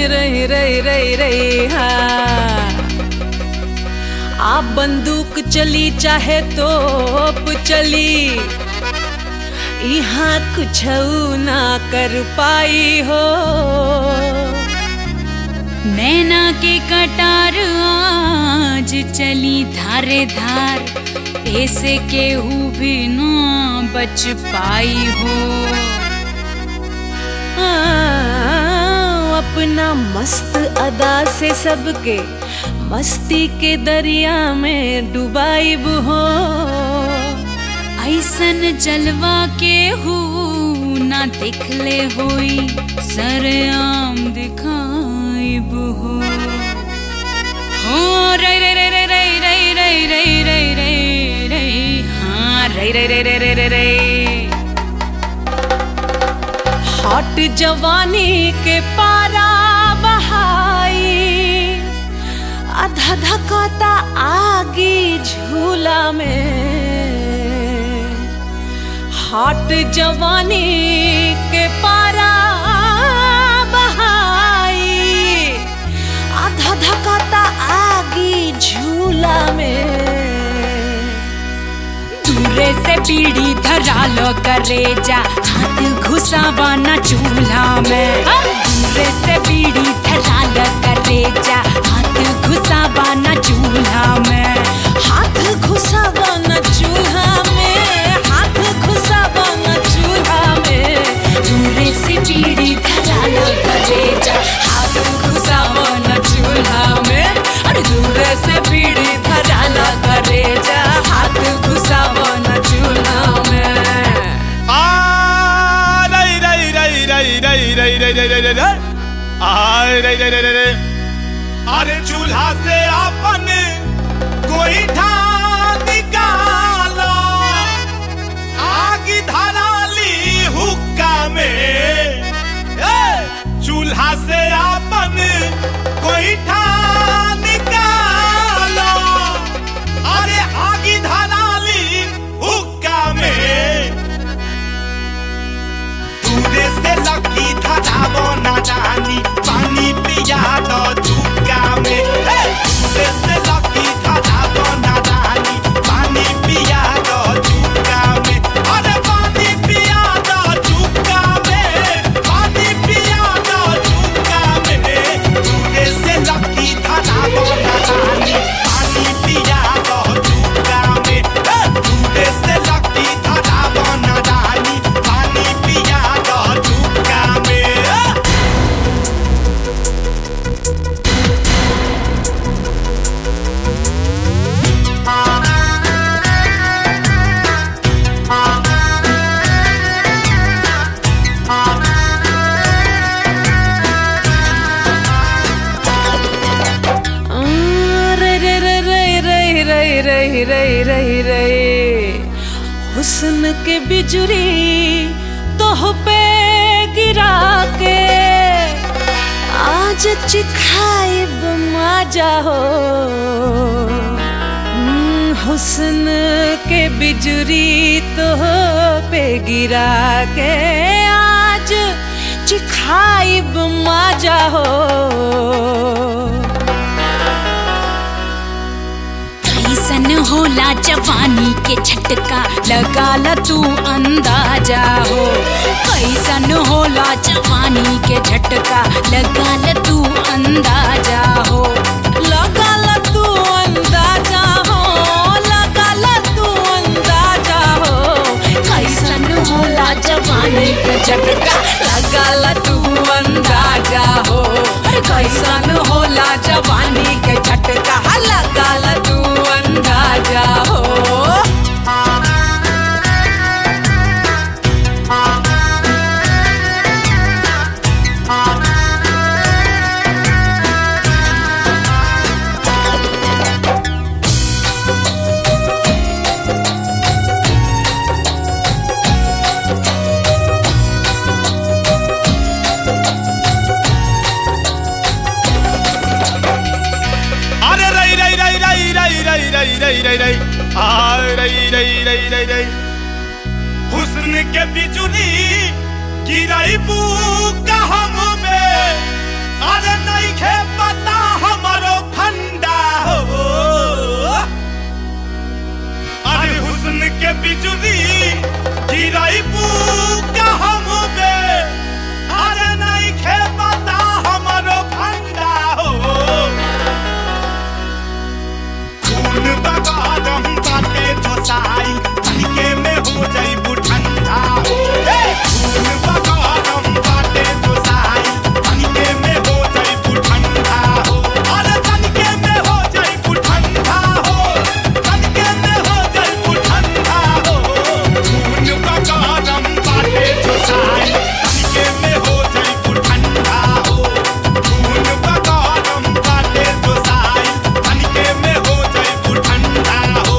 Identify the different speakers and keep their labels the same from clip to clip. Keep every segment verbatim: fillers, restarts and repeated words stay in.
Speaker 1: रही रही रही रही रही हाँ। आप बंदूक चली चाहे तोप चली, यहाँ कुछ ना कर पाई हो।
Speaker 2: नैना के कटार आज चली धारे धार, ऐसे केहू भी ना बच पाई हो।
Speaker 1: आ, अपना मस्त अदा से सबके मस्ती के दरिया में डुबाइब हो।
Speaker 2: ऐसन जलवा केहू ना दिखले होई, सरेआम दिखाइब हो। हो रे रे रे रे रे रे रे रे रे रे रे हाँ रे रे रे रे रे रे रे।
Speaker 1: हॉट जवानी के पारा बहाई, आधा धकाता आगी झूला में। हॉट जवानी के पारा बहाई, आधा धकाता आगी झूला में।
Speaker 2: दूरे से बीड़ी धरा लो करे जा, हाथ घुसावा ना चूल्हा में। दूरे से बीड़ी धरा लो करे जा, हाथ घुसावा ना चूल्हा में।
Speaker 1: हाथ घुसावा ना चूल्हा में, हाथ घुसावा ना चूल्हा में।
Speaker 2: दूरे से बीड़ी धरा लो करे जा,
Speaker 1: हाथ घुसावा ना चूल्हा में। अरे दूरे से बीड़ी धरा लो करे जा, हाथ घुसावा ना चूल्हा में।
Speaker 3: आ रई रई रई रई रई रई रई रई रई रई आ रई रई रई रई। अरे चूल्हा से अपन कोई ठान निकालो, आग धराली हुक्का में। चूल्हा से अपन कोई ठान निकालो, अरे आग धराली हुक्का में। दूरे से लगी धरावो ना जानी, पानी पिया दो चुका में। दूरे से लगी धरावो ना जानी, पानी पिया दो चुका में। अरे पानी पिया दो चुका में, पानी पिया दो चुका में। दूरे से लगी धरावो ना जानी, पानी पिया दो चुका में। दूरे से लगी धरावो ना जानी, पानी पिया दो चुका में।
Speaker 1: रही रही रही रही हुस्न के बिजुरी तोह पे गिरा के, आज चिखाइब मजा हो। हुस्न के बिजुरी तोह पे गिरा के, आज चिखाइब मजा हो।
Speaker 2: कैसन होला जवानी के झटका, लगा ला तू अंदाजा हो। कैसन होला जवानी के झटका, लगा ला तू अंदाजा हो।
Speaker 1: लगा ला तू अंदाजा हो, लगा ला तू अंदाजा हो।
Speaker 2: कैसन होला जवानी के झटका,
Speaker 1: लगा ला तू अंदाजा हो। कैसन होला जवानी के झटका, लगा ला तू अंदाजा हो।
Speaker 3: हुस्न के बिजुली गिराई बू कहम में, अरे नहीं खे पता हमारो फंडा हो, अरे हुस्न के बिजुली गिराई पूका हम बे, अरे नहीं खे पता हमारो फंडा हो, खून बगारम बाटे जोसाई तनिके में हो जाई ठंडा हो, खून बगारम बाटे जोसाई तनिके में हो जाई ठंडा हो, अरे तनिके में हो जाई ठंडा हो, तनिके में हो जाई ठंडा हो, खून बगारम बाटे जोसाई तनिके में हो जाई ठंडा हो, खून बगारम बाटे जोसाई तनिके में हो जाई ठंडा हो।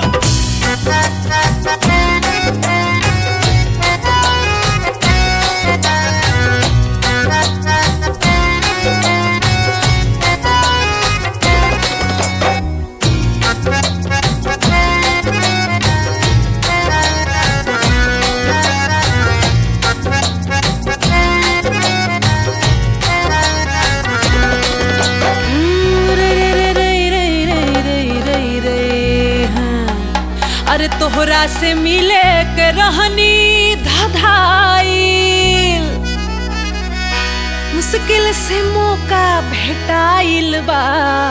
Speaker 1: अरे तोहरा से मिले के रहनी धधाइल, मुश्किल से मौका भेटाइल बा,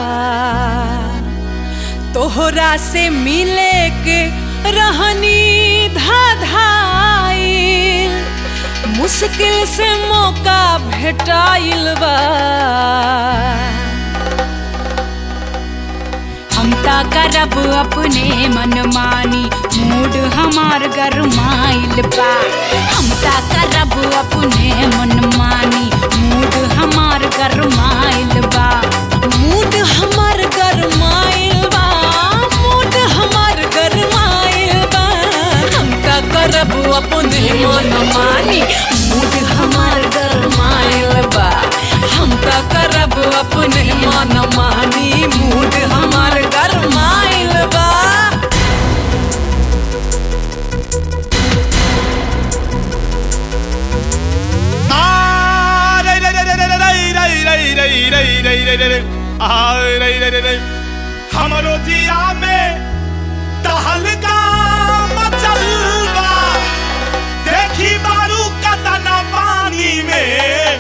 Speaker 1: तोहरा से मिले के रहनी धधाइल, मुश्किल से मौका भेटाइल बा। हम ता करब अपने मनमानी, मूड हमार गरमाइल बा, हम ता करब अपने मनमानी, मूड हमार गरमाइल बा, मूड हमार गरमाइल बा, मूड हमार गरमाइल बा, हम ता करब अपने मनमानी, मूड हमार गरमाइल बा, हम ता करब अपने मनमानी, मूड हमार गरमाइल बा।
Speaker 3: हमरो जिया में तहलका मचल बा, देखी बारू कतना पानी में,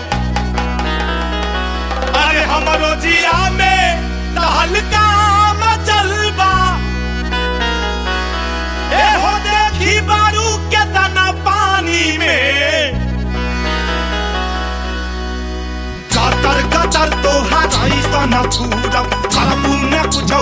Speaker 3: अरे हमरो जिया में तहलका मचल बा, ए हो देखी बारू कतना पानी में, कतर कतर तोहार ऐसन पूरब करबू न कुछ